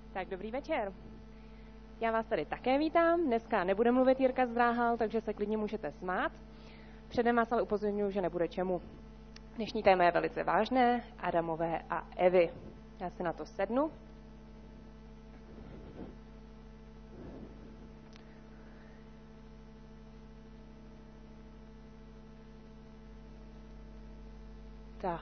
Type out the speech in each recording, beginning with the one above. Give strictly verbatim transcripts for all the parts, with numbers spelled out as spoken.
Tak dobrý večer. Já vás tady také vítám. Dneska nebude mluvit Jirka Zdráhal, takže se klidně můžete smát. Předem vás ale upozorňuji, že nebude čemu. Dnešní téma je velice vážné. Adamové a Evy. Já si na to sednu. Tak.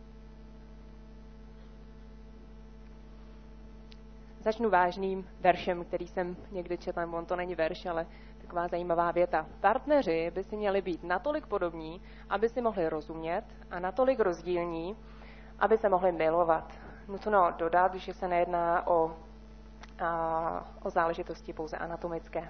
Začnu vážným veršem, který jsem někdy četl, on to není verš, ale taková zajímavá věta. Partneři by si měli být natolik podobní, aby si mohli rozumět, a natolik rozdílní, aby se mohli milovat. Nutno dodat, že se nejedná o, a, o záležitosti pouze anatomické.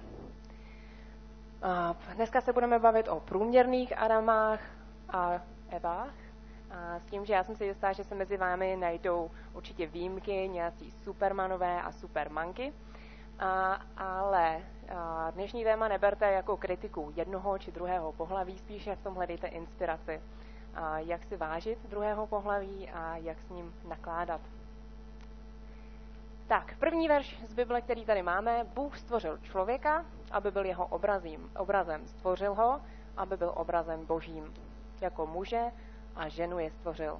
A dneska se budeme bavit o průměrných Adamách a Evách. A s tím, že já jsem si jistá, že se mezi vámi najdou určitě výjimky, nějací supermanové a supermanky, a, ale a dnešní téma neberte jako kritiku jednoho či druhého pohlaví, spíše v tom hledejte inspiraci, a jak si vážit druhého pohlaví a jak s ním nakládat. Tak, první verš z Bible, který tady máme. Bůh stvořil člověka, aby byl jeho obrazím, obrazem. Stvořil ho, aby byl obrazem božím. Jako muže a ženu je stvořil.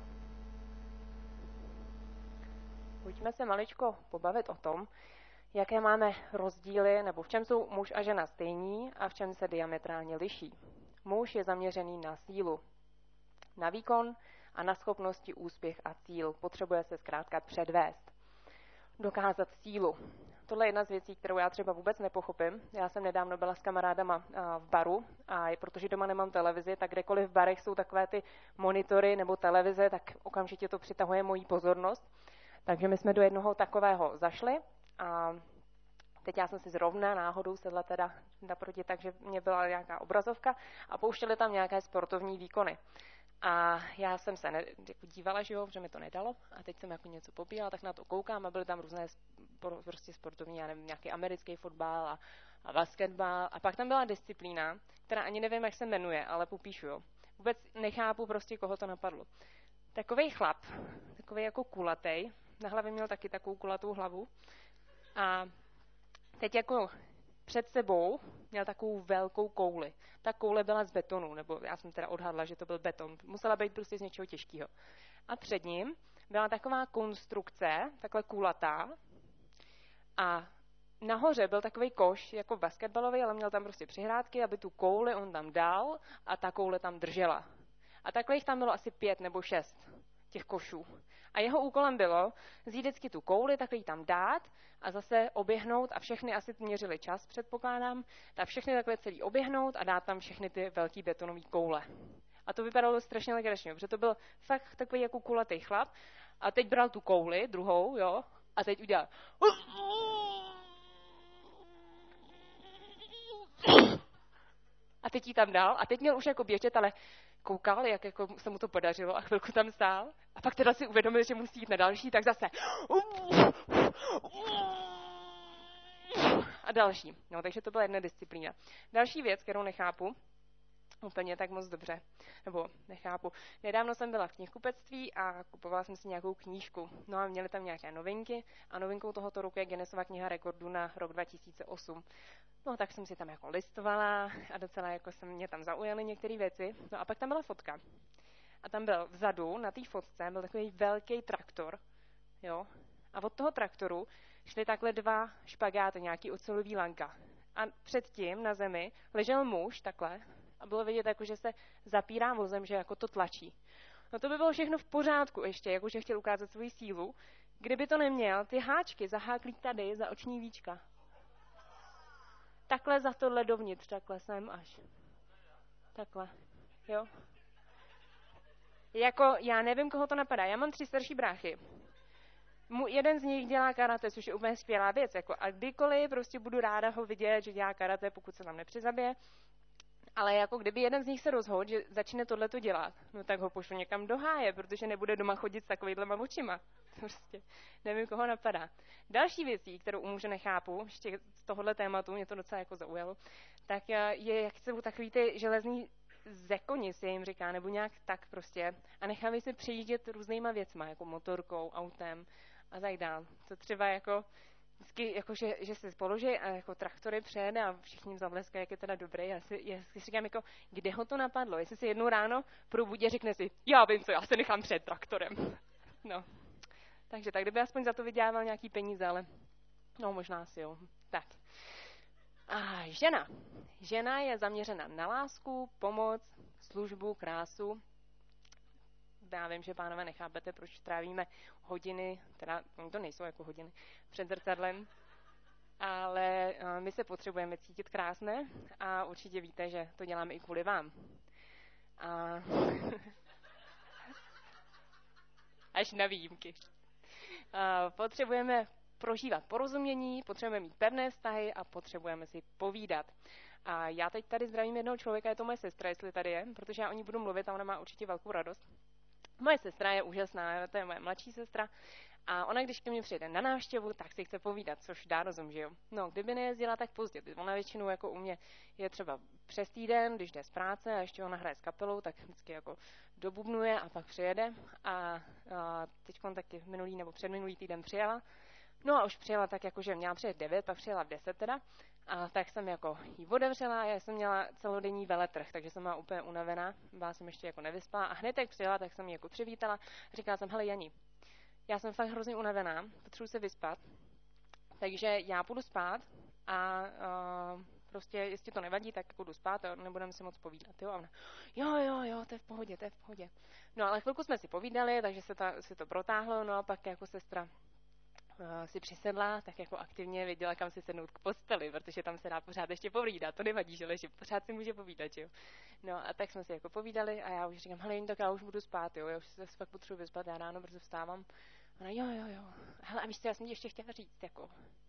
Pojďme se maličko pobavit o tom, jaké máme rozdíly, nebo v čem jsou muž a žena stejní a v čem se diametrálně liší. Muž je zaměřený na sílu, na výkon a na schopnosti, úspěch a cíl. Potřebuje se zkrátka předvést, dokázat sílu. Tohle je jedna z věcí, kterou já třeba vůbec nepochopím. Já jsem nedávno byla s kamarádama v baru a protože doma nemám televizi, tak kdekoliv v barech jsou takové ty monitory nebo televize, tak okamžitě to přitahuje moji pozornost. Takže my jsme do jednoho takového zašli a teď já jsem si zrovna náhodou sedla teda naproti, takže mě byla nějaká obrazovka a pouštěli tam nějaké sportovní výkony. A já jsem se ne, jako dívala, že jo, že mi to nedalo a teď jsem jako něco popíjala, tak na to koukám a byly tam různé prostě sportovní, já nevím, nějaký americký fotbal a, a basketbal a pak tam byla disciplína, která ani nevím, jak se jmenuje, ale popíšu, jo. Vůbec nechápu prostě, koho to napadlo. Takovej chlap, takovej jako kulatej, na hlavě měl taky takovou kulatou hlavu a teď jako před sebou měl takovou velkou kouli. Ta koule byla z betonu, nebo já jsem teda odhadla, že to byl beton. Musela být prostě z něčeho těžkého. A před ním byla taková konstrukce, takhle kulatá. A nahoře byl takový koš, jako basketbalový, ale měl tam prostě přihrádky, aby tu kouli on tam dal a ta koule tam držela. A takhle jich tam bylo asi pět nebo šest těch košů. A jeho úkolem bylo vzít vždycky tu kouli, takhle ji tam dát a zase oběhnout a všechny asi měřili čas, předpokládám, tak všechny takhle celý oběhnout a dát tam všechny ty velký betonové koule. A to vypadalo strašně legračně, protože to byl fakt takový jako kulatý chlap a teď bral tu kouli, druhou, jo, a teď udělal a teď ji tam dal a teď měl už jako běžet, ale koukal, jak jako se mu to podařilo a chvilku tam stál. A pak teda si uvědomil, že musí jít na další, tak zase a další. No, takže to byla jedna disciplína. Další věc, kterou nechápu úplně tak moc dobře, nebo nechápu. Nedávno jsem byla v knihkupectví a kupovala jsem si nějakou knížku. No a měli tam nějaké novinky a novinkou tohoto roku je Guinnessova kniha rekordů na rok dva tisíce osm. No tak jsem si tam jako listovala a docela jako se mě tam zaujaly některé věci. No a pak tam byla fotka. A tam byl vzadu, na té fotce, byl takový velký traktor, jo. A od toho traktoru šly takhle dva špagáty, nějaký ocelový lanka. A předtím na zemi ležel muž takhle a bylo vidět, jako, že se zapírá vozem, že jako to tlačí. No to by bylo všechno v pořádku ještě, jakože chtěl ukázat svoji sílu, kdyby to neměl ty háčky zaháklí tady za oční víčka. Takhle za tohle dovnitř, takhle sem až. Takhle, jo. Jako, já nevím, koho to napadá. Já mám tři starší bráchy. Mu, jeden z nich dělá karate, což je úplně skvělá věc. Jako, a kdykoliv prostě budu ráda ho vidět, že dělá karate, pokud se tam nepřizabije. Ale jako kdyby jeden z nich se rozhodl, že začne tohleto dělat, no tak ho pošlu někam do háje, protože nebude doma chodit s takovýhlema očima. Prostě nevím, koho napadá. Další věcí, kterou u muže nechápu, ještě z tohohle tématu, mě to docela jako zaujalo, tak je, jak jsou takový ty železný zekoni, se jim říká, nebo nějak tak prostě. A nechávají se přejíždět různýma věcma, jako motorkou, autem a tak dál. To třeba jako vždycky, jako, že, že se položí a jako traktory přejede a všichni jim zavleskají, jak je teda dobrý. Já si, já si říkám, jako, kde ho to napadlo? Jestli si jednou ráno probudí a řekne si, já vím co, já se nechám před traktorem. No. Takže tak, kdyby aspoň za to vydělával nějaký peníze, ale no možná asi jo. Tak. A žena. Žena je zaměřena na lásku, pomoc, službu, krásu. Já vím, že pánové nechápete, proč trávíme hodiny, teda oni to nejsou jako hodiny, před zrcadlem, ale my se potřebujeme cítit krásné a určitě víte, že to děláme i kvůli vám. A až na výjimky. A potřebujeme prožívat porozumění, potřebujeme mít pevné vztahy a potřebujeme si povídat. A já teď tady zdravím jednoho člověka, je to moje sestra, jestli tady je, protože já o ní budu mluvit a ona má určitě velkou radost. Moje sestra je úžasná, to je moje mladší sestra a ona, když ke mně přijde na návštěvu, tak si chce povídat, což dá rozum, že jo. No, kdyby nejezdila tak pozdě, ona většinou jako u mě je třeba přes týden, když jde z práce a ještě ona hraje s kapelou, tak vždycky jako dobubnuje a pak přijede a, a teďkon taky minulý nebo předminulý týden přijela. No a už přijela tak jako, že měla přijet devět, pak přijela v deset teda. A tak jsem jako jí otevřela, já jsem měla celodenní veletrh, takže jsem byla úplně unavená, byla jsem ještě jako nevyspala a hned jak přijela, tak jsem ji jako přivítala a říkala jsem, hele Jani, já jsem fakt hrozně unavená, potřebuji se vyspat, takže já půjdu spát a uh, prostě, jestli to nevadí, tak půjdu spát a nebudeme si moc povídat, jo? A ona, jo, jo, jo, to je v pohodě, to je v pohodě. No ale chvilku jsme si povídali, takže se, ta, se to protáhlo, no a pak jako sestra si přisedla, tak jako aktivně věděla, kam si sednout k posteli, protože tam se dá pořád ještě povídat, to nevadí, že leží, pořád si může povídat, jo. No a tak jsme si jako povídali a já už říkám, hele, tak já už budu spát, jo, já už se fakt potřebuji vyspat, já ráno brzo vstávám. Ona, jo, jo, jo, hele, a víš co, já jsem ti ještě chtěla říct, jako.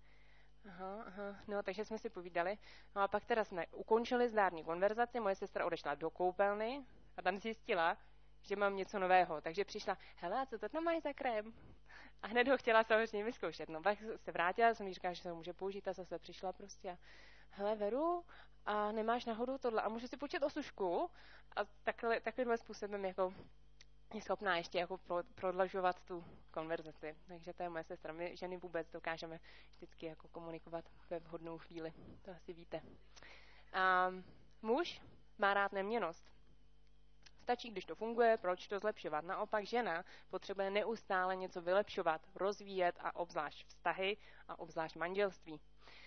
Aha, aha, no, takže jsme si povídali, no a pak teda jsme ukončili zdární konverzaci, moje sestra odešla do koupelny a tam zjistila, že mám něco nového, takže přišla, hele, a co to tam máš za krém? A hned ho chtěla samozřejmě vyzkoušet. No pak se vrátila, jsem jí říkala, že se ho může použít a zase přišla prostě a hele Veru, a nemáš náhodou tohle a můžu si počít osušku a takhle, takovýmhle způsobem jako je schopná ještě jako pro, prodlužovat tu konverzaci. Takže to je moje sestra. My ženy vůbec dokážeme vždycky jako komunikovat ve vhodnou chvíli. To asi víte. A muž má rád neměnnost. Stačí, když to funguje, proč to zlepšovat. Naopak žena potřebuje neustále něco vylepšovat, rozvíjet a obzvlášť vztahy a obzvlášť manželství.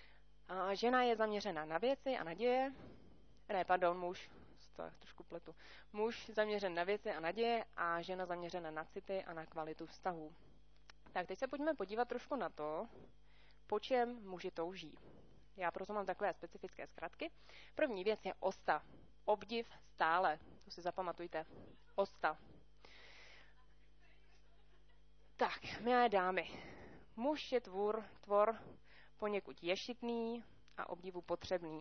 A žena je zaměřena na věci a naděje. Ne, pardon, muž, to je trošku pletu. Muž zaměřen na věci a naděje a žena zaměřena na city a na kvalitu vztahů. Tak teď se pojďme podívat trošku na to, po čem muži touží. Já proto mám takové specifické zkratky. První věc je osta. Obdiv stále. To si zapamatujte. Osta. Tak, milé dámy. Muž je tvůr, tvor poněkud ješitný a obdivu potřebný.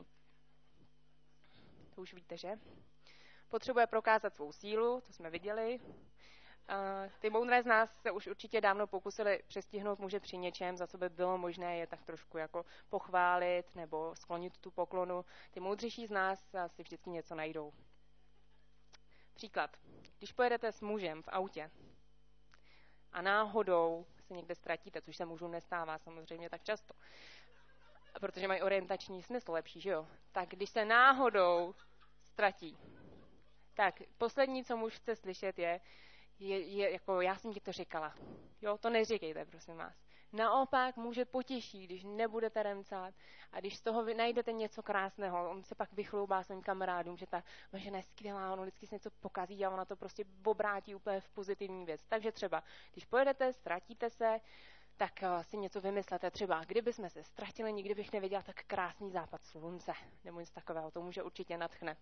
To už víte, že? Potřebuje prokázat svou sílu, to jsme viděli. Uh, ty moudré z nás se už určitě dávno pokusili přestihnout muže při něčem, za co by bylo možné je tak trošku jako pochválit nebo sklonit tu poklonu. Ty moudřejší z nás si vždycky něco najdou. Příklad. Když pojedete s mužem v autě a náhodou se někde ztratíte, což se mužům nestává samozřejmě tak často, protože mají orientační smysl lepší, že jo? Tak když se náhodou ztratí, tak poslední, co muž chce slyšet je, Je, je jako, já jsem ti to říkala. Jo, to neříkejte, prosím vás. Naopak může potěší, když nebudete remcát a když z toho vy najdete něco krásného. On se pak vychloubá svým kamarádům, že ta žena je skvělá, ono vždycky si něco pokazí a ona to prostě obrátí úplně v pozitivní věc. Takže třeba, když pojedete, ztratíte se, tak si něco vymyslete. Třeba, kdyby jsme se ztratili, nikdy bych neviděla tak krásný západ slunce. Nebo něco takového, to může určitě nadchne.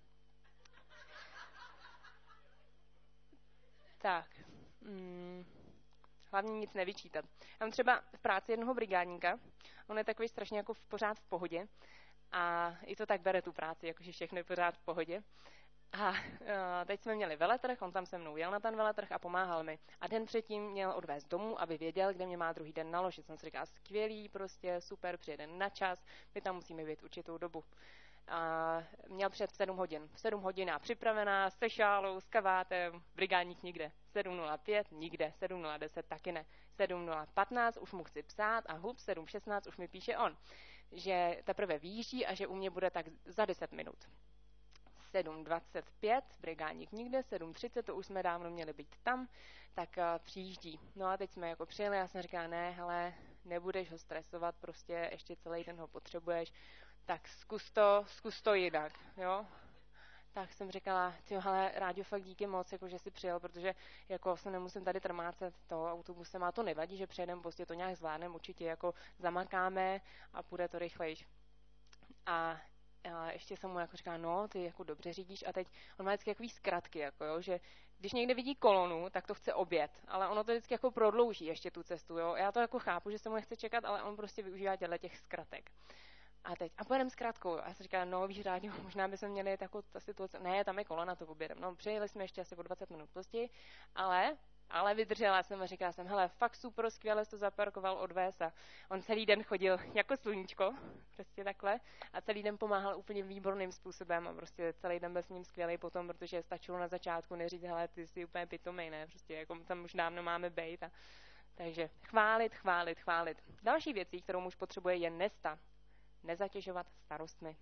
Tak, hmm, hlavně nic nevyčítat. Já mám třeba v práci jednoho brigádníka, on je takový strašně jako v pořád v pohodě a i to tak bere tu práci, jakože všechno je pořád v pohodě. A uh, teď jsme měli veletrh, on tam se mnou jel na ten veletrh a pomáhal mi. A den předtím měl odvést domů, aby věděl, kde mě má druhý den naložit. Jsem si říkala, skvělý, prostě super, přijede na čas, my tam musíme být určitou dobu. A měl před sedm hodin. sedm hodin a připravená, se šálou, s kavátem, brigádník nikde. sedm nula pět nikde, sedm nula deset taky ne. sedm nula patnáct už mu chci psát a hup, sedm šestnáct už mi píše on, že teprve vyjíždí a že u mě bude tak za deset minut. sedm dvacet pět, brigádník nikde, sedm třicet, to už jsme dávno měli být tam, tak uh, přijíždí. No a teď jsme jako přijeli, já jsem říkala, ne, hele, nebudeš ho stresovat, prostě ještě celý den ho potřebuješ, tak zkus to, zkus to jinak, jo. Tak jsem říkala, tyjo, hele, Ráďo, fakt díky moc, jako, že jsi přijel, protože jako se nemusím tady trmácet toho autobusem a to nevadí, že přejedeme, prostě to nějak zvládneme, určitě jako zamakáme a půjde to rychlejš. A a ještě jsem mu jako říkala, no, ty jako dobře řídíš a teď on má vždycky takový zkratky, jako jo, že když někde vidí kolonu, tak to chce obět, ale ono to vždycky jako prodlouží ještě tu cestu, jo. Já to jako chápu, že se mu nechce čekat, ale on prostě využívá těchto těch zkratek. A teď, a pojedeme s krátkou. A já jsem říkala, no víš, Ráďo, možná bychom měli jako ta situace, ne, tam je kolona, to objedem. No, přijeli jsme ještě asi o dvacet minut později, ale, ale vydržela jsem a říkala jsem, hele, fakt super, skvěle jsi to zaparkoval, odvést a on celý den chodil jako sluníčko, prostě takhle, a celý den pomáhal úplně výborným způsobem a prostě celý den byl s ním skvělý potom, protože stačilo na začátku neříct, hele, ty jsi úplně pitomej, ne, prostě jako tam už dávno máme bejt a takže chválit, chválit, chválit. Další věcí, kterou muž potřebuje, je nesta. Nezatěžovat starostmi.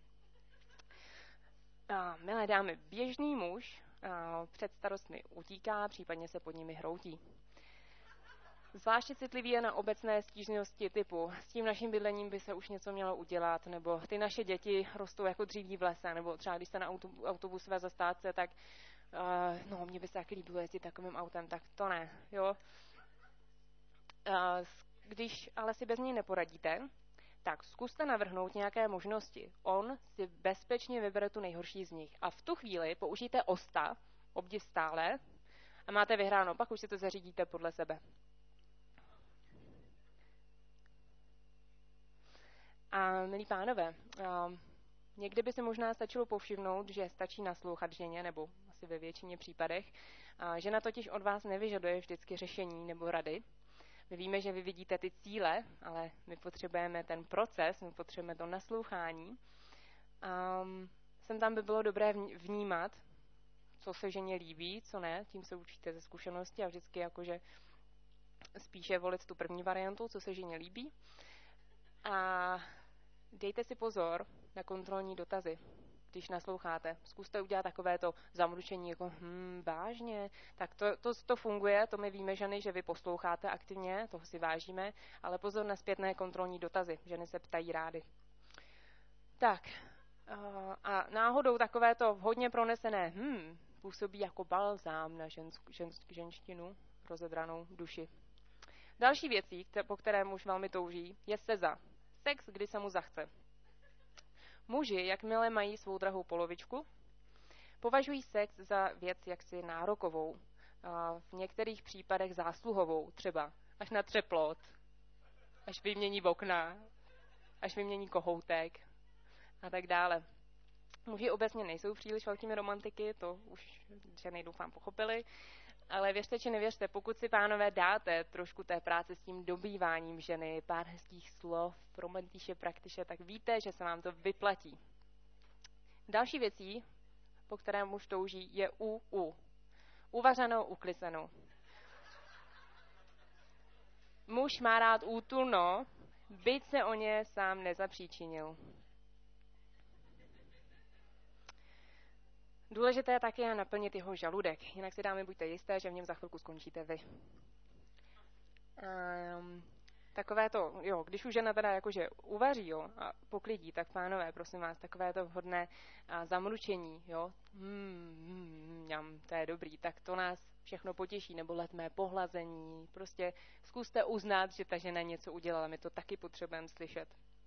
A, milé dámy, běžný muž a, před starostmi utíká, případně se pod nimi hroutí. Zvláště citlivý je na obecné stížnosti typu s tím naším bydlením by se už něco mělo udělat, nebo ty naše děti rostou jako dříví v lese, nebo třeba když jste na autobusové zastávce, tak uh, no, mě by se taky líbilo jezdit takovým autem, tak to ne, jo. Uh, když ale si bez něj neporadíte, tak zkuste navrhnout nějaké možnosti. On si bezpečně vybere tu nejhorší z nich. A v tu chvíli použijte osta, obdiv stále, a máte vyhráno, pak už si to zařídíte podle sebe. A milí pánové, a někdy by se možná stačilo povšimnout, že stačí naslouchat ženě, nebo asi ve většině případech. A žena totiž od vás nevyžaduje vždycky řešení nebo rady. My víme, že vy vidíte ty cíle, ale my potřebujeme ten proces, my potřebujeme to naslouchání. Um, sem tam by bylo dobré vnímat, co se ženě líbí, co ne, tím se učíte ze zkušenosti a vždycky jakože spíše volit tu první variantu, co se ženě líbí. A dejte si pozor na kontrolní dotazy, když nasloucháte. Zkuste udělat takové to zamručení, jako hm, vážně, tak to, to, to funguje, to my víme, ženy, že vy posloucháte aktivně, toho si vážíme, ale pozor na zpětné kontrolní dotazy, ženy se ptají rády. Tak, a náhodou takové to hodně pronesené hm, působí jako balzám na žensk, žensk, ženštinu, rozedranou duši. Další věcí, po které muž velmi touží, je seza. Sex, kdy se mu zachce. Muži, jakmile mají svou drahou polovičku, považují sex za věc jaksi nárokovou, a v některých případech zásluhovou, třeba až na třeplot, až vymění okna, až vymění kohoutek a tak dále. Muži obecně nejsou příliš velkými romantiky, to už ženy doufám pochopili, ale věřte či nevěřte, pokud si pánové dáte trošku té práce s tím dobýváním ženy, pár hezkých slov, romantiše, praktiše, tak víte, že se vám to vyplatí. Další věcí, po které muž touží, je u, u. Uvařenou, uklisenou. Muž má rád útulno, byť se o ně sám nezapříčinil. Důležité také je naplnit jeho žaludek, jinak si dámy buďte jisté, že v něm za chvilku skončíte vy. Um, takové to, jo, když už žena teda jakože uvaří, jo, a poklidí, tak pánové, prosím vás, takové to vhodné a, zamručení, jo, hmm, hmm, jam, to je dobrý, tak to nás všechno potěší, nebo letmé pohlazení, prostě zkuste uznat, že ta žena něco udělala, my to taky potřebujeme slyšet.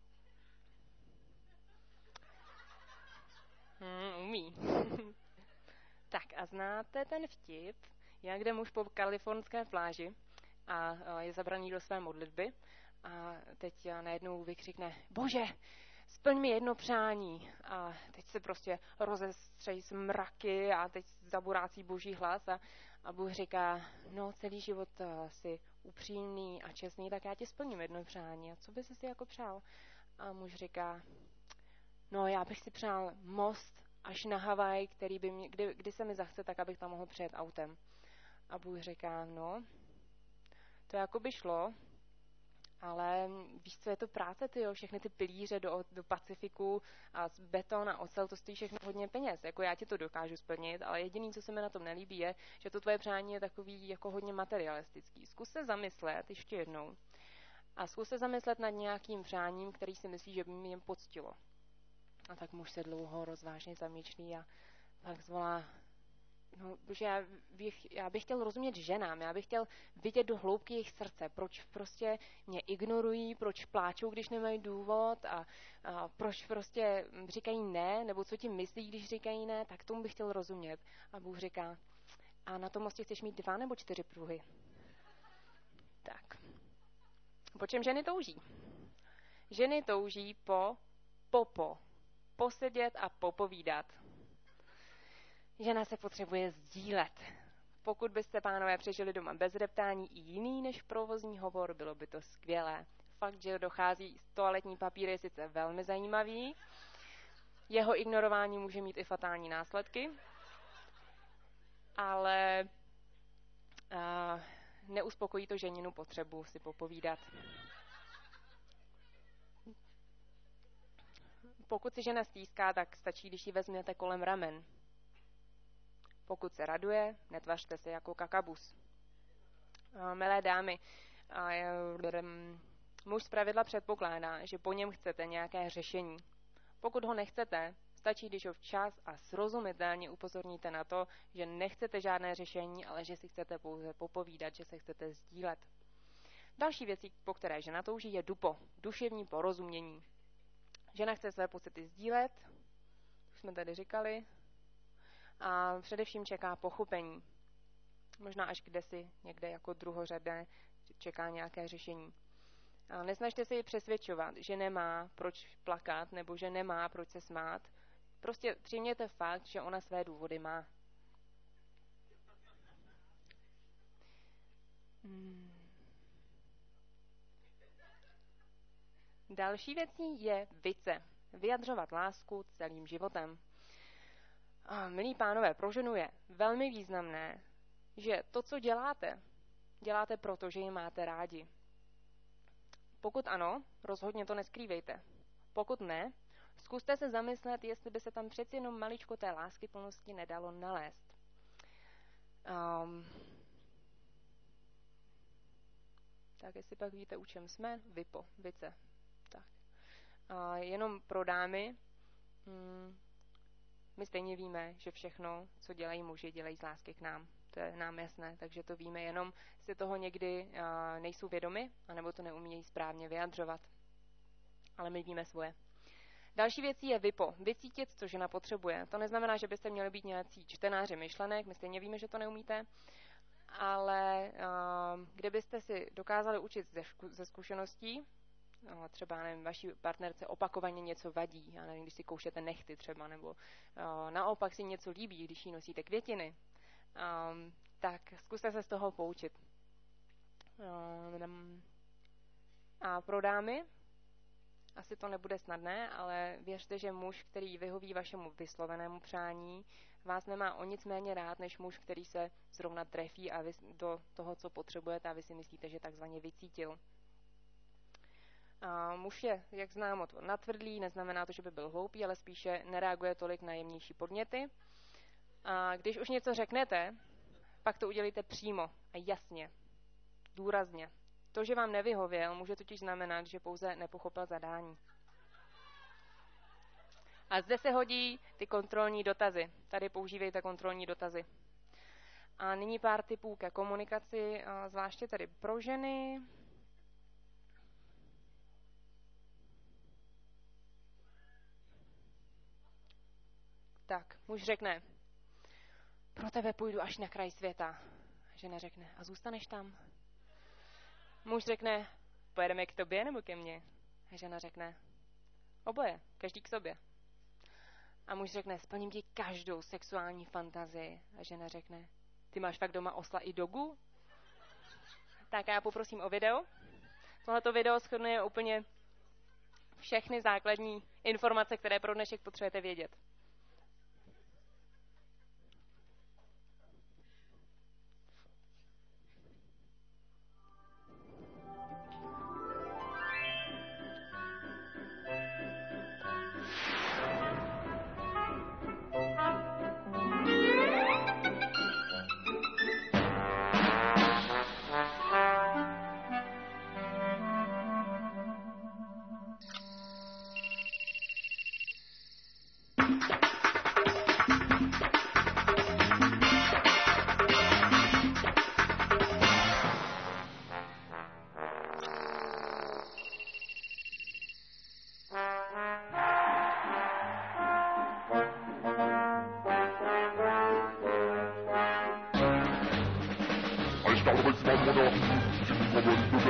Hmm, umí. Tak a znáte ten vtip, jak jde muž po kalifornské pláži a je zabraný do své modlitby a teď najednou vykřikne, bože, splň mi jedno přání. A teď se prostě rozestřejí mraky a teď zaburácí boží hlas a, a Bůh říká, no celý život si upřímný a čestný, tak já ti splním jedno přání. A co bys si jako přál? A muž říká, no já bych si přál most až na Havaj, který by mě, kdy, kdy se mi zachce, tak abych tam mohl přijet autem. A Bůh říká, no, To jako by šlo, ale víš, co je to práce, tyjo, všechny ty pilíře do, do Pacifiku a beton a ocel, to stojí všechno hodně peněz. Jako já ti to dokážu splnit, ale jediný, co se mi na tom nelíbí, je, že to tvoje přání je takový jako hodně materialistický. Zkus se zamyslet ještě jednou a zkus se zamyslet nad nějakým přáním, který si myslí, že by mě poctilo. A tak muž se dlouho rozvážně zamýšlí a pak zvolá: No, protože já bych, já bych chtěl rozumět ženám, já bych chtěl vidět do hloubky jejich srdce, proč prostě mě ignorují, proč pláčou, když nemají důvod a, a proč prostě říkají ne, nebo co ti myslí, když říkají ne, tak tomu bych chtěl rozumět. A Bůh říká: a na tom mostě chceš mít dva nebo čtyři pruhy? Tak. Po čem ženy touží? Ženy touží po popo. Posedět a popovídat. Žena se potřebuje sdílet. Pokud byste, pánové, přežili doma bez reptání i jiný než provozní hovor, bylo by to skvělé. Fakt, že dochází z toaletní papír, je sice velmi zajímavý. Jeho ignorování může mít i fatální následky, ale uh, neuspokojí to ženinu potřebu si popovídat. Pokud si žena stýská, tak stačí, když ji vezmete kolem ramen. Pokud se raduje, netvařte se jako kakabus. Milé dámy, muž zpravidla předpokládá, že po něm chcete nějaké řešení. Pokud ho nechcete, stačí, když ho včas a srozumitelně upozorníte na to, že nechcete žádné řešení, ale že si chcete pouze popovídat, že se chcete sdílet. Další věcí, po které žena touží, je dupo, duševní porozumění. Žena chce své pocity sdílet, už jsme tady říkali, a především čeká pochopení. Možná až kdesi někde jako druhořadé čeká nějaké řešení. A nesnažte se ji přesvědčovat, že nemá proč plakat nebo že nemá proč se smát. Prostě přijměte fakt, že ona své důvody má. Hmm. Další věcí je vice. Vyjadřovat lásku celým životem. A milí pánové, pro ženu je velmi významné, že to, co děláte, děláte proto, že ji máte rádi. Pokud ano, rozhodně to neskrývejte. Pokud ne, zkuste se zamyslet, jestli by se tam přeci jenom maličko té lásky plnosti nedalo nalézt. Um, tak jestli pak víte, u čem jsme, vypo, vice. Tak. Uh, jenom pro dámy, hmm, my stejně víme, že všechno, co dělají muži, dělají z lásky k nám. To je nám jasné, takže to víme, jenom si toho někdy uh, nejsou vědomi, anebo to neumějí správně vyjadřovat. Ale my víme svoje. Další věcí je vypo, vycítit, co žena potřebuje. To neznamená, že byste měli být nějací čtenáři myšlenek, my stejně víme, že to neumíte, ale uh, kdybyste si dokázali učit ze, šku, ze zkušeností, uh, třeba nevím, vaší partnerce opakovaně něco vadí, já nevím, když si koušete nehty třeba, nebo uh, naopak si něco líbí, když jí nosíte květiny, um, tak zkuste se z toho poučit. Um, a pro dámy, asi to nebude snadné, ale věřte, že muž, který vyhoví vašemu vyslovenému přání, vás nemá o nic méně rád, než muž, který se zrovna trefí a vy do toho, co potřebujete, a vy si myslíte, že takzvaně vycítil. A muž je, jak známo, to natvrdlý, neznamená to, že by byl hloupý, ale spíše nereaguje tolik na jemnější podněty. A když už něco řeknete, pak to udělejte přímo a jasně, důrazně. To, že vám nevyhověl, může totiž znamenat, že pouze nepochopil zadání. A zde se hodí ty kontrolní dotazy. Tady používejte kontrolní dotazy. A nyní pár tipů ke komunikaci, zvláště tady pro ženy. Tak, muž řekne: pro tebe půjdu až na kraj světa. Žena řekne: a zůstaneš tam? Muž řekne: pojedeme k tobě nebo ke mně? A žena řekne: oboje, každý k sobě. A muž řekne: splním ti každou sexuální fantazii. A žena řekne: ty máš fakt doma osla i dogu? Tak já poprosím o video. Tohleto video shrnuje úplně všechny základní informace, které pro dnešek potřebujete vědět.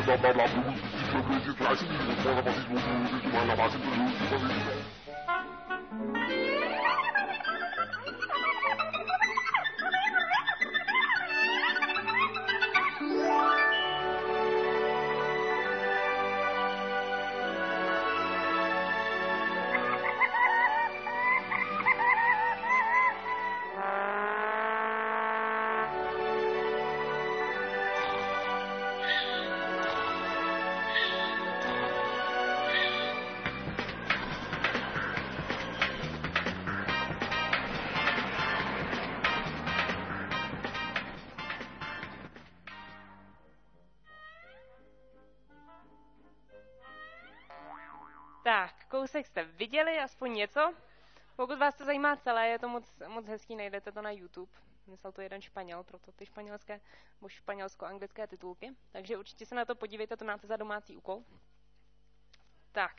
Tak, kousek jste viděli, aspoň něco. Pokud vás to zajímá celé, je to moc, moc hezký, najdete to na YouTube. Myslel to jeden Španěl, proto ty španělské, nebo španělsko-anglické titulky. Takže určitě se na to podívejte, to máte za domácí úkol. Tak.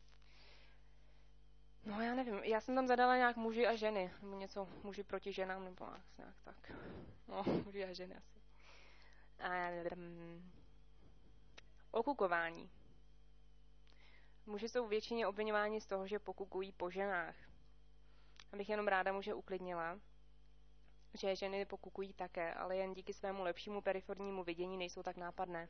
No já nevím, já jsem tam zadala nějak muži a ženy, nebo něco muži proti ženám, nebo nějak tak. No, muži a ženy asi. A, um, okukování. Muži jsou většině obviňováni z toho, že pokukují po ženách. Abych jenom ráda muže uklidnila, že ženy pokukují také, ale jen díky svému lepšímu perifernímu vidění nejsou tak nápadné.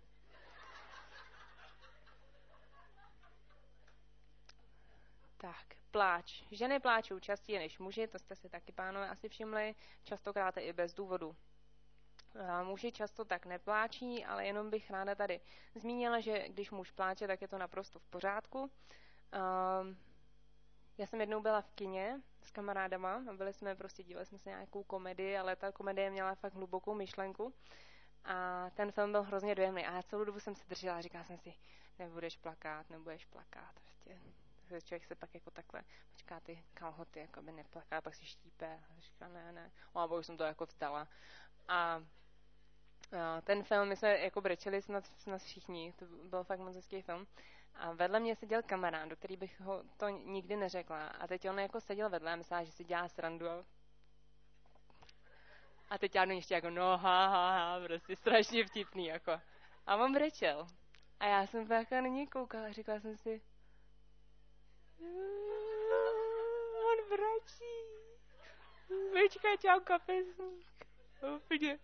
Tak, pláč. Ženy pláčou častěji než muži, to jste si taky, pánové, asi všimli, častokrát i bez důvodu. Muži často tak nepláčí, ale jenom bych ráda tady zmínila, že když muž pláče, tak je to naprosto v pořádku. Já jsem jednou byla v kině s kamarádama a byli jsme prostě, dívali jsme se nějakou komedii, ale ta komedie měla fakt hlubokou myšlenku a ten film byl hrozně dojemný a já celou dobu jsem se držela a říkala jsem si, nebudeš plakat, nebudeš plakat, prostě. Člověk se pak jako takhle počká ty kalhoty, jako aby neplaká, pak si štípe a říká ne, ne, a už jsem to jako vzdala. A ten film, my jsme jako brečeli snad, snad všichni, to byl fakt moc hezký film. A vedle mě seděl kamarád, do který bych ho to nikdy neřekla. A teď on jako seděl vedle a myslela, že si dělá srandu. A teď já do ještě jako no ha, ha, ha, prostě strašně vtipný jako. A on brečel. A já jsem tak na něj koukala a říkala jsem si on brečí. Počkej, čau kapesník. Úplně.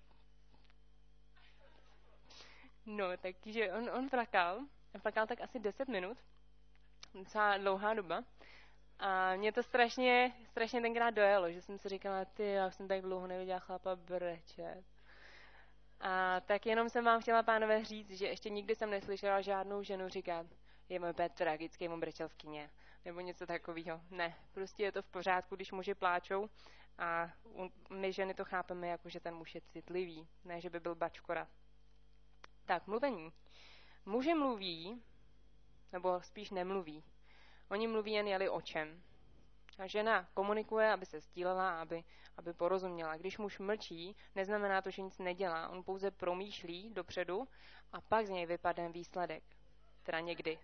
No, takže on, on plakal. Plakal tak asi deset minut. Docela dlouhá doba. A mě to strašně, strašně tenkrát dojelo, že jsem si říkala, ty, já jsem tak dlouho neviděla chlapa brečet. A tak jenom jsem vám chtěla, pánové, říct, že ještě nikdy jsem neslyšela žádnou ženu říkat, je můj pet tragický, on brečel v kině. Nebo něco takového. Ne, prostě je to v pořádku, když muži pláčou. A my ženy to chápeme jako, že ten muž je citlivý, ne, že by byl bačkora. Tak, mluvení. Muži mluví, nebo spíš nemluví. Oni mluví jen jeli o čem. A žena komunikuje, aby se sdílela, aby, aby porozuměla. Když muž mlčí, neznamená to, že nic nedělá. On pouze promýšlí dopředu a pak z něj vypadne výsledek. Teda někdy.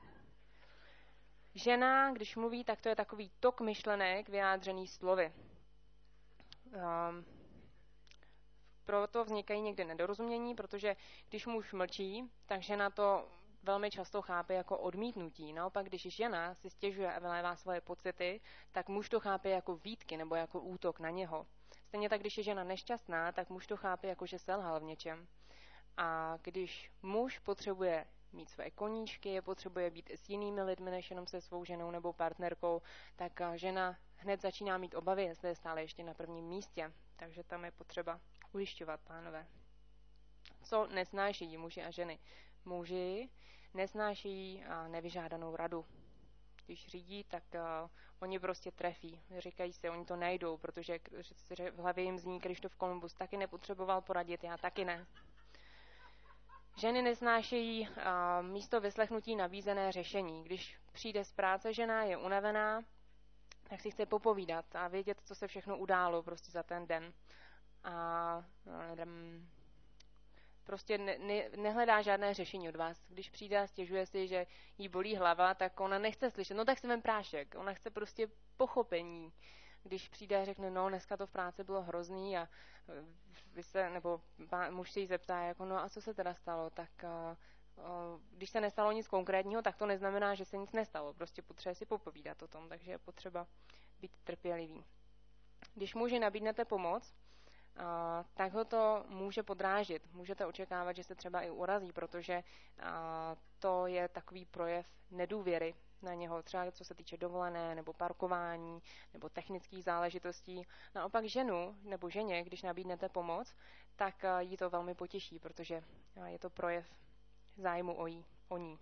Žena, když mluví, tak to je takový tok myšlenek vyjádřený slovy. Um, proto vznikají někdy nedorozumění, protože když muž mlčí, tak žena to velmi často chápe jako odmítnutí. Naopak, když žena si stěžuje a vylévá svoje pocity, tak muž to chápe jako výtky nebo jako útok na něho. Stejně tak, když je žena nešťastná, tak muž to chápe jako, že selhal v něčem. A když muž potřebuje mít své koníčky, potřebuje být s jinými lidmi, než jenom se svou ženou nebo partnerkou, tak žena hned začíná mít obavy, jestli je stále ještě na prvním místě. Takže tam je potřeba ujišťovat, pánové. Co nesnáší muži a ženy? Muži nesnáší nevyžádanou radu. Když řídí, tak uh, oni prostě trefí. Říkají si, oni to nejdou, protože v hlavě jim zní Krištof Kolumbus taky nepotřeboval poradit, já taky ne. Ženy nesnášejí uh, místo vyslechnutí nabízené řešení. Když přijde z práce žena, je unavená, tak si chce popovídat a vědět, co se všechno událo prostě za ten den. A um, prostě ne, ne, nehledá žádné řešení od vás. Když přijde a stěžuje si, že jí bolí hlava, tak ona nechce slyšet, no tak si vem prášek. Ona chce prostě pochopení. Když přijde a řekne, no dneska to v práci bylo hrozný a vy se, nebo muž se jí zeptá, jako no a co se teda stalo, tak uh, když se nestalo nic konkrétního, tak to neznamená, že se nic nestalo. Prostě potřebuje si popovídat o tom, takže je potřeba být trpělivý. Když muži nabídnete pomoc, a, tak ho to může podrážit. Můžete očekávat, že se třeba i urazí, protože a, to je takový projev nedůvěry na něho, třeba co se týče dovolené, nebo parkování, nebo technických záležitostí. Naopak ženu nebo ženě, když nabídnete pomoc, tak a, jí to velmi potěší, protože a, je to projev zájmu o, jí, o ní.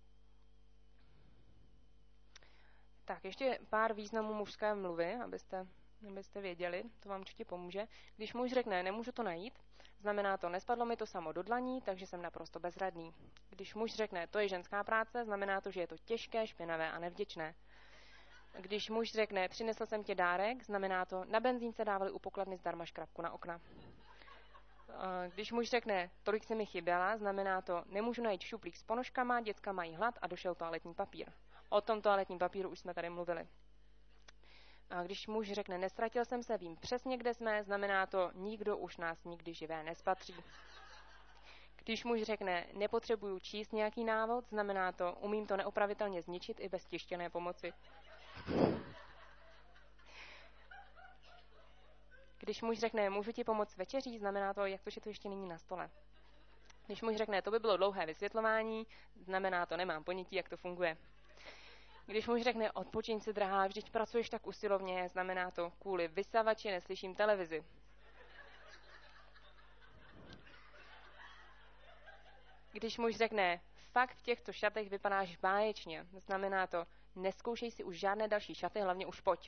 Tak, ještě pár významů mužské mluvy, abyste abyste věděli, to vám určitě pomůže. Když muž řekne, nemůžu to najít, znamená to, nespadlo mi to samo do dlaní, takže jsem naprosto bezradný. Když muž řekne, to je ženská práce, znamená to, že je to těžké, špinavé a nevděčné. Když muž řekne, přinesl jsem ti dárek, znamená to, na benzínce dávali u pokladny zdarma škrabku na okna. Když muž řekne, tolik se mi chyběla, znamená to, nemůžu najít šuplík s ponožkama, děcka mají hlad a došel toaletní papír. O tom toaletním papíru už jsme tady mluvili. A když muž řekne, nestratil jsem se, vím přesně, kde jsme, znamená to, nikdo už nás nikdy živé nespatří. Když muž řekne, nepotřebuju číst nějaký návod, znamená to, umím to neopravitelně zničit i bez tištěné pomoci. Když muž řekne, můžu ti pomoct večeří, znamená to, jak to, že to ještě není na stole. Když muž řekne, to by bylo dlouhé vysvětlování, znamená to, nemám ponětí, jak to funguje. Když muž řekne, odpočiň si, drahá, vždyť pracuješ tak usilovně, znamená to, kvůli vysavači neslyším televizi. Když muž řekne, fakt v těchto šatech vypadáš báječně, znamená to, nezkoušej si už žádné další šaty, hlavně už pojď.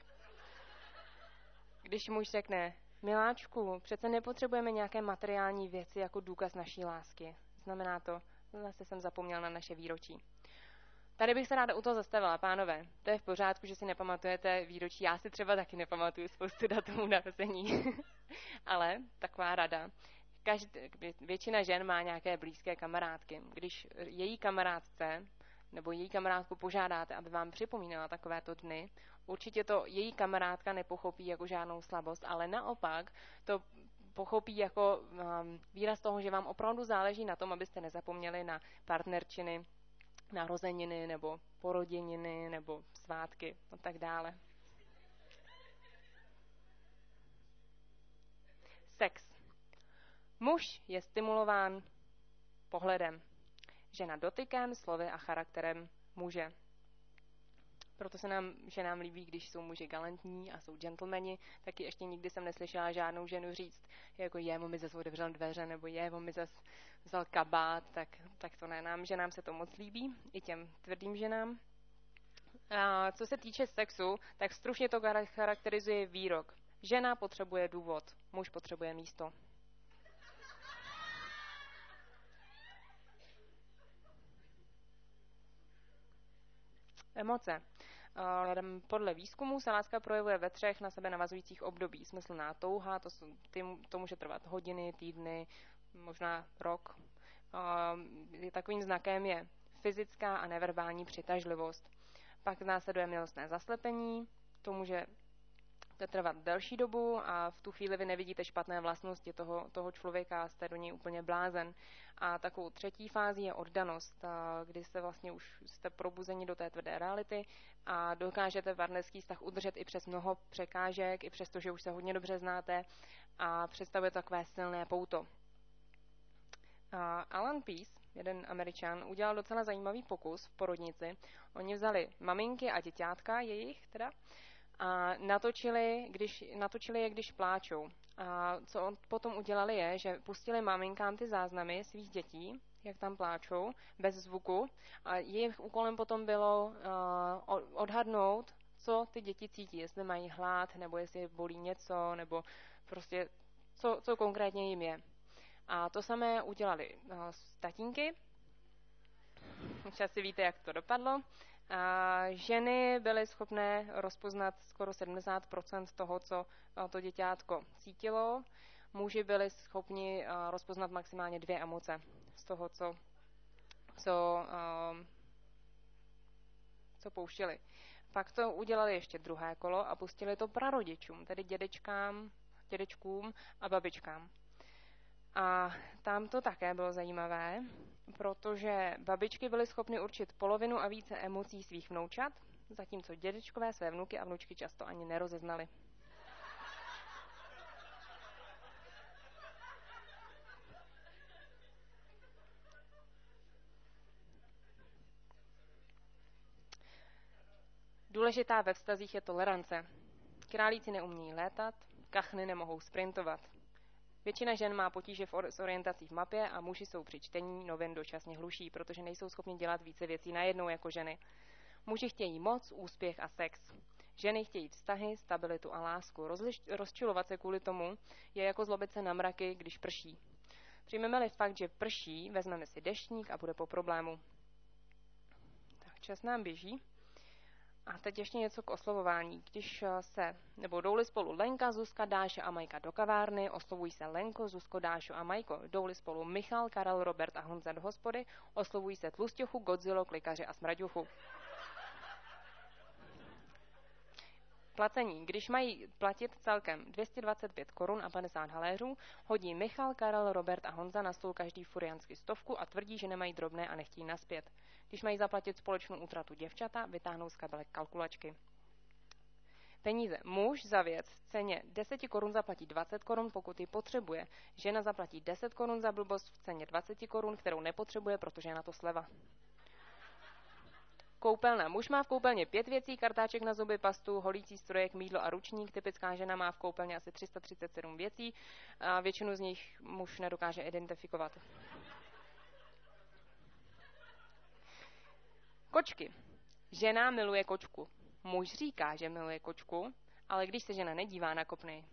Když muž řekne, miláčku, přece nepotřebujeme nějaké materiální věci jako důkaz naší lásky, znamená to, zase jsem zapomněl na naše výročí. Tady bych se ráda u toho zastavila, pánové. To je v pořádku, že si nepamatujete výročí. Já si třeba taky nepamatuju spoustu datumů narození. Ale taková rada. Každý, většina žen má nějaké blízké kamarádky. Když její kamarádce nebo její kamarádku požádáte, aby vám připomínala takovéto dny, určitě to její kamarádka nepochopí jako žádnou slabost, ale naopak to pochopí jako um, výraz toho, že vám opravdu záleží na tom, abyste nezapomněli na partnerčiny, narozeniny nebo poroděniny nebo svátky a tak dále. Sex. Muž je stimulován pohledem, žena dotykem, slovy a charakterem muže. Proto se nám ženám líbí, když jsou muži galantní a jsou gentlemani, taky ještě nikdy jsem neslyšela žádnou ženu říct, jako je, on mi zase otevřel dveře, nebo je, on mi zase vzal kabát, tak, tak to ne, nám ženám se to moc líbí, i těm tvrdým ženám. A co se týče sexu, tak stručně to charakterizuje výrok. Žena potřebuje důvod, muž potřebuje místo. Emoce. Podle výzkumu se láska projevuje ve třech na sebe navazujících období. Smyslná touha, to, jsou, to může trvat hodiny, týdny, možná rok. Takovým znakem je fyzická a neverbální přitažlivost. Pak následuje milostné zaslepení, to může trvat delší dobu a v tu chvíli vy nevidíte špatné vlastnosti toho, toho člověka a jste do něj úplně blázen. A takovou třetí fází je oddanost, kdy jste vlastně už jste probuzeni do té tvrdé reality a dokážete partnerský vztah udržet i přes mnoho překážek, i přes to, že už se hodně dobře znáte a představuje takové silné pouto. A Alan Pease, jeden Američan, udělal docela zajímavý pokus v porodnici. Oni vzali maminky a děťátka jejich teda, a natočili, když, natočili je, když pláčou. A co on potom udělali je, že pustili maminkám ty záznamy svých dětí, jak tam pláčou, bez zvuku. A jejich úkolem potom bylo uh, odhadnout, co ty děti cítí, jestli mají hlad, nebo jestli bolí něco, nebo prostě co, co konkrétně jim je. A to samé udělali uh, tatínky. Už asi víte, jak to dopadlo. A ženy byly schopné rozpoznat skoro sedmdesát procent toho, co to děťátko cítilo. Muži byli schopni rozpoznat maximálně dvě emoce z toho, co, co, co pouštěli. Pak to udělali ještě druhé kolo a pustili to prarodičům, tedy dědečkám, dědečkům a babičkám. A tam to také bylo zajímavé. protože babičky byly schopny určit polovinu a více emocí svých vnoučat, zatímco dědečkové své vnuky a vnučky často ani nerozeznali. Důležitá ve vztazích je tolerance. Králíci neumějí létat, kachny nemohou sprintovat. Většina žen má potíže s orientací v mapě a muži jsou při čtení novin dočasně hluší, protože nejsou schopni dělat více věcí najednou jako ženy. Muži chtějí moc, úspěch a sex. Ženy chtějí vztahy, stabilitu a lásku. Rozliš- rozčilovat se kvůli tomu je jako zlobit se na mraky, když prší. Přijmeme-li fakt, že prší, vezmeme si deštník a bude po problému. Tak čas nám běží. A teď ještě něco k oslovování. Když se, nebo jdou-li spolu Lenka, Zuzka, Dáša a Majka do kavárny, oslovují se Lenko, Zuzko, Dášo a Majko. Jdou-li spolu Michal, Karel, Robert a Honza do hospody, oslovují se Tlusťochu, Godzilla, Klikaři a Smraďuchu. Placení. Když mají platit celkem dvě stě dvacet pět korun a padesát haléřů, hodí Michal, Karel, Robert a Honza na stůl každý furiansky stovku a tvrdí, že nemají drobné a nechtějí naspět. Když mají zaplatit společnou útratu děvčata, vytáhnou z kabelek kalkulačky. Peníze. Muž za věc v ceně deset korun zaplatí dvacet korun, pokud ji potřebuje. Žena zaplatí deset korun za blbost v ceně dvacet korun, kterou nepotřebuje, protože je na to sleva. Koupelna. Muž má v koupelně pět věcí, kartáček na zuby, pastu, holící strojek, mýdlo a ručník. Typická žena má v koupelně asi tři sta třicet sedm věcí a většinu z nich muž nedokáže identifikovat. Kočky. Žena miluje kočku. Muž říká, že miluje kočku, ale když se žena nedívá, nakopne.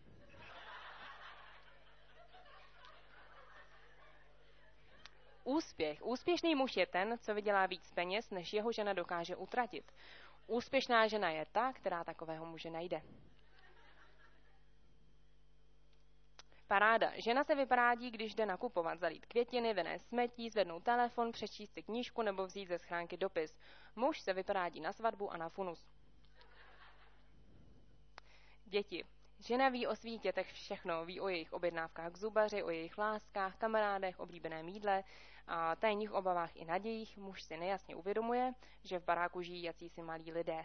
Úspěch. Úspěšný muž je ten, co vydělá víc peněz, než jeho žena dokáže utratit. Úspěšná žena je ta, která takového muže najde. Paráda. Žena se vyparádí, když jde nakupovat, zalít květiny, vynést smetí, zvednout telefon, přečíst si knížku nebo vzít ze schránky dopis. Muž se vyparádí na svatbu a na funus. Děti. Žena ví o svých dětech všechno, ví o jejich objednávkách k zubaři, o jejich láskách, kamarádech, oblíbeném jídle a tajných obavách i nadějích. Muž si nejasně uvědomuje, že v baráku žijí jacísi malí lidé.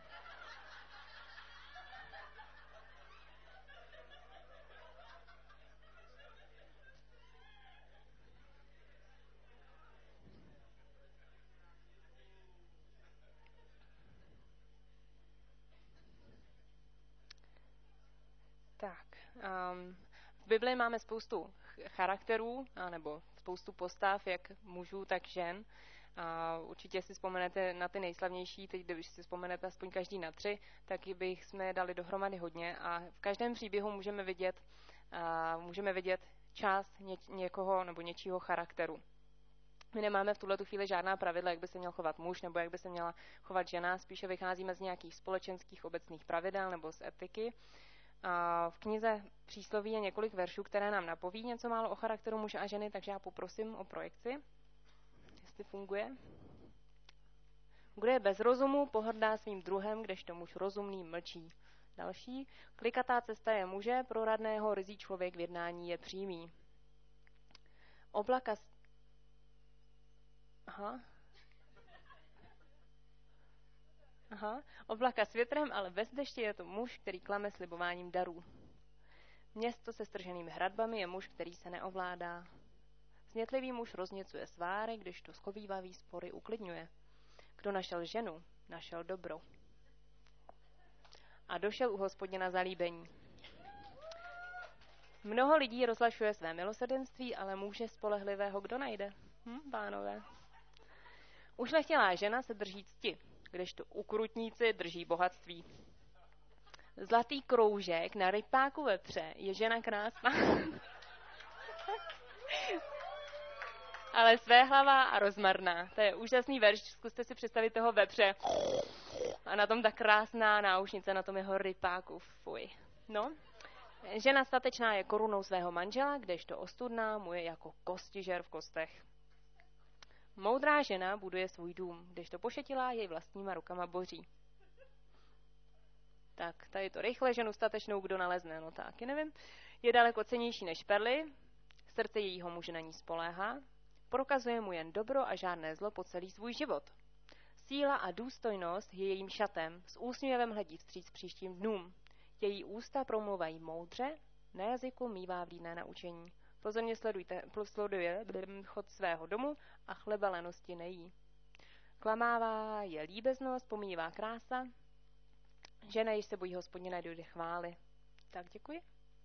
Tak, um, v Bibli máme spoustu charakterů, nebo spoustu postav, jak mužů, tak žen. A určitě si vzpomenete na ty nejslavnější, teď když si vzpomenete aspoň každý na tři, tak bych jsme je dali dohromady hodně. A v každém příběhu můžeme vidět, uh, můžeme vidět část ně, někoho nebo něčího charakteru. My nemáme v tuhle chvíli žádná pravidla, jak by se měl chovat muž nebo jak by se měla chovat žena, spíše vycházíme z nějakých společenských obecných pravidel nebo z etiky. A v knize Přísloví je několik veršů, které nám napoví něco málo o charakteru muže a ženy, takže já poprosím o projekci, jestli funguje. Kdo je bez rozumu, pohrdá svým druhem, kdežto muž rozumný mlčí. Další. Klikatá cesta je muže, pro radného ryzí člověk v jednání je přímý. Oblaka... Aha. Aha. Oblaka s větrem, ale bez deště je to muž, který klame slibováním darů. Město se strženými hradbami je muž, který se neovládá. Snětlivý muž rozněcuje sváry, když to schovívavý spory uklidňuje. Kdo našel ženu, našel dobro. A došel u Hospodina zalíbení. Mnoho lidí rozlašuje své milosrdenství, ale muže spolehlivého kdo najde? Hm, pánové. Ušlechtilá žena se drží cti, kdežto ukrutníci drží bohatství. Zlatý kroužek na rypáku vepře je žena krásná. Ale svéhlavá a rozmarná. To je úžasný verš, zkuste si představit toho vepře. A na tom ta krásná náušnice, na tom jeho rypáku. Fuj. No. Žena statečná je korunou svého manžela, kdežto ostudná mu je jako kostižer v kostech. Moudrá žena buduje svůj dům, kdežto pošetilá jej vlastníma rukama boří. Tak, tady to rychle, ženu statečnou, kdo nalezne, no taky nevím. Je daleko cennější než perly, srdce jejího muže na ní spoléhá. prokazuje mu jen dobro a žádné zlo po celý svůj život. Síla a důstojnost je jejím šatem, s úsměvem hledí vstříc příštím dnům. Její ústa promluvají moudře, na jazyku mívá vlídné naučení. Pozorně sledujte, sleduje chod svého domu a chleba lenosti nejí. Klamává je líbeznost, pomíjivá krása. Žena, již se bojí Hospodina, dojde chvály. Tak, děkuji.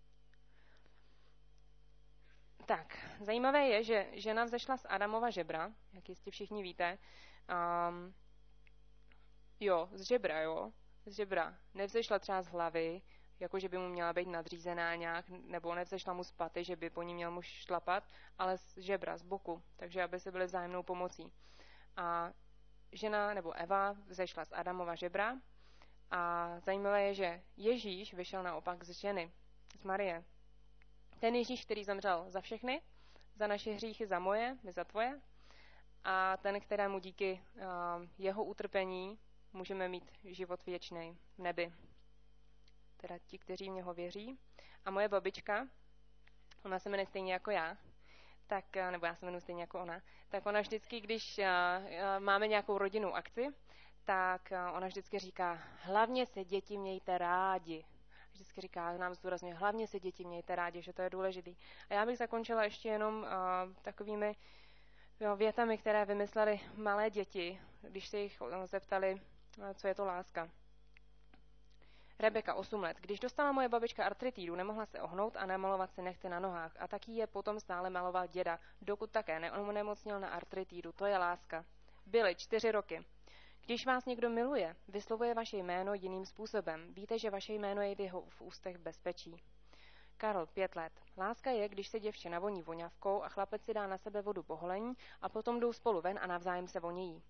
Tak, zajímavé je, že žena vzešla z Adamova žebra, jak jistě všichni víte. Um, jo, z žebra, jo, z žebra. Nevzešla třeba z hlavy, jako že by mu měla být nadřízená nějak, nebo nevzešla mu z paty, že by po ní měl muž šlapat, ale z žebra, z boku, takže aby se byly vzájemnou pomocí. A žena, nebo Eva, vzešla z Adamova žebra a zajímavé je, že Ježíš vyšel naopak z ženy, z Marie. Ten Ježíš, který zemřel za všechny, za naše hříchy, za moje, my za tvoje, a ten, kterému díky uh, jeho utrpení můžeme mít život věčný v nebi. Teda ti, kteří v něho věří. A moje babička, ona se jmenuje stejně jako já, tak, nebo já se jmenuji stejně jako ona, tak ona vždycky, když uh, máme nějakou rodinnou akci, tak uh, ona vždycky říká, hlavně se děti mějte rádi. Vždycky říká, nám zdůrazňuje, hlavně se děti mějte rádi, že to je důležitý. A já bych zakončila ještě jenom uh, takovými jo, větami, které vymysleli malé děti, když se jich uh, zeptali, uh, co je to láska. Rebeka, osm let. Když dostala moje babička artritidu, nemohla se ohnout a namalovat si nehty na nohách. A taky je potom stále maloval děda, dokud také neonemocněl na artritidu. To je láska. Byly čtyři roky. Když vás někdo miluje, vyslovuje vaše jméno jiným způsobem. Víte, že vaše jméno je v jeho v ústech bezpečí. Karl, pět let. Láska je, když se děvče navoní voňavkou a chlapec si dá na sebe vodu po holení a potom jdou spolu ven a navzájem se vonějí.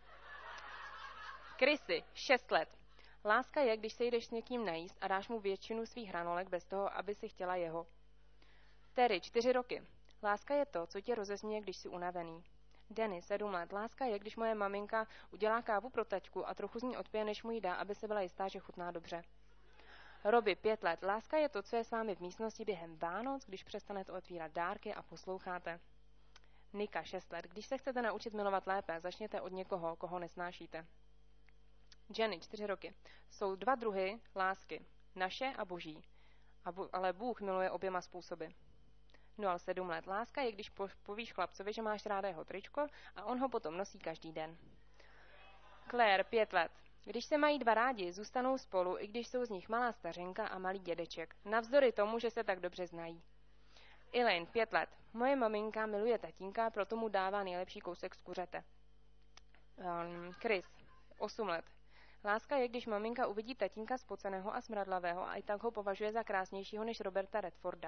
Chrissy, šest let. Láska je, když se jdeš s někým najíst a dáš mu většinu svých hranolek bez toho, aby si chtěla jeho. Terry, čtyři roky. Láska je to, co tě rozesměje, když jsi unavený. Danny, sedm let. Láska je, když moje maminka udělá kávu pro taťku a trochu z ní odpije, než mu jí dá, aby se byla jistá, že chutná dobře. Robi, pět let. Láska je to, co je s vámi v místnosti během Vánoc, když přestanete otvírat dárky a posloucháte. Nika, šest let. Když se chcete naučit milovat lépe, začněte od někoho, koho nesnášíte. Jenny, čtyři roky. Jsou dva druhy lásky. Naše a boží. A bu- ale Bůh miluje oběma způsoby. Noel, sedm let. Láska je, když po- povíš chlapcovi, že máš ráda jeho tričko a on ho potom nosí každý den. Claire, pět let. Když se mají dva rádi, zůstanou spolu, i když jsou z nich malá stařenka a malý dědeček. Navzdory tomu, že se tak dobře znají. Elaine, pět let. Moje maminka miluje tatínka, proto mu dává nejlepší kousek z kuřete. Um, Chris, osm let. Láska je, když maminka uvidí tatínka spoceného a smradlavého a i tak ho považuje za krásnějšího než Roberta Redforda.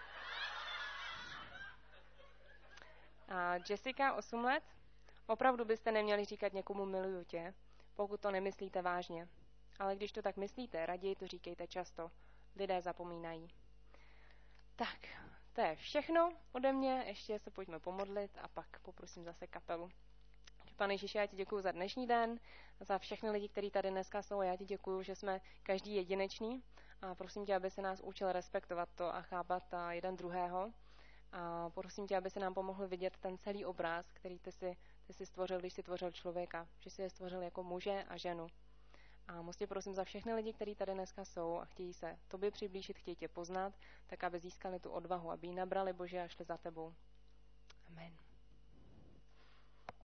A Jessica, osm let. Opravdu byste neměli říkat někomu miluju tě, pokud to nemyslíte vážně. Ale když to tak myslíte, raději to říkejte často. Lidé zapomínají. Tak, to je všechno ode mě. Ještě se pojďme pomodlit a pak poprosím zase kapelu. Pane Ježíši, já ti děkuju za dnešní den, za všechny lidi, kteří tady dneska jsou. Já ti děkuju, že jsme každý jedinečný. A prosím tě, aby se nás učil respektovat to a chápat jeden druhého. A prosím tě, aby se nám pomohl vidět ten celý obraz, který ty si, ty si stvořil, když jsi tvořil člověka. Že jsi je stvořil jako muže a ženu. A moc tě prosím za všechny lidi, kteří tady dneska jsou a chtějí se tobě přiblížit, chtějí tě poznat, tak aby získali tu odvahu, aby ji nabrali, Bože, a šli za tebou. Amen.